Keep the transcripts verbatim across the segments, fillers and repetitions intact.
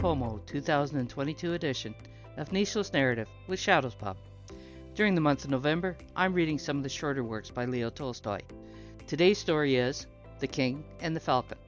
NaPoWo two thousand twenty-two edition of Nishal's Narrative with Shadows Pop. During the month of November, I'm reading some of the shorter works by Leo Tolstoy. Today's story is The King and the Falcon.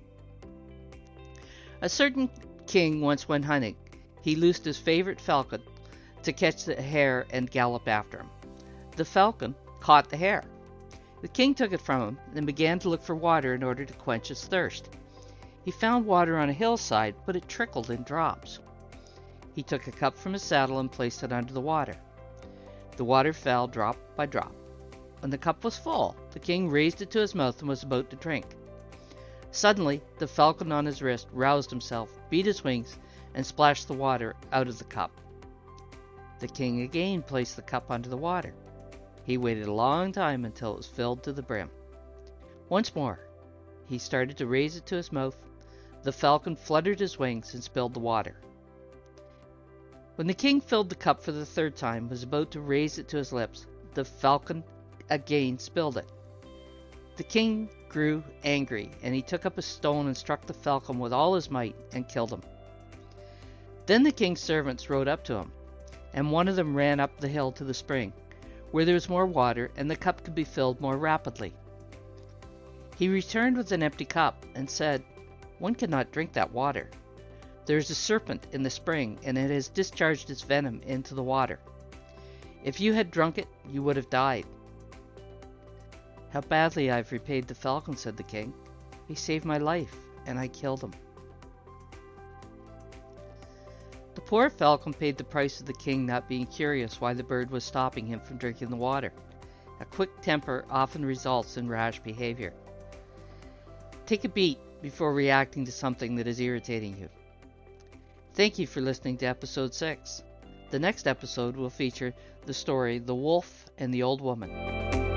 A certain king once went hunting. He loosed his favorite falcon to catch the hare and gallop after him. The falcon caught the hare. The king took it from him and began to look for water in order to quench his thirst. He found water on a hillside, but it trickled in drops. He took a cup from his saddle and placed it under the water. The water fell drop by drop. When the cup was full, the king raised it to his mouth and was about to drink. Suddenly, the falcon on his wrist roused himself, beat his wings, and splashed the water out of the cup. The king again placed the cup under the water. He waited a long time until it was filled to the brim. Once more, he started to raise it to his mouth. The falcon fluttered his wings and spilled the water. When the king filled the cup for the third time and was about to raise it to his lips, the falcon again spilled it. The king grew angry, and he took up a stone and struck the falcon with all his might and killed him. Then the king's servants rode up to him, and one of them ran up the hill to the spring, where there was more water and the cup could be filled more rapidly. He returned with an empty cup and said, "One cannot drink that water. There is a serpent in the spring, and it has discharged its venom into the water. If you had drunk it, you would have died." "How badly I have repaid the falcon," said the king. "He saved my life, and I killed him." The poor falcon paid the price of the king not being curious why the bird was stopping him from drinking the water. A quick temper often results in rash behavior. Take a beat before reacting to something that is irritating you. Thank you for listening to episode six. The next episode will feature the story The Wolf and the Old Woman.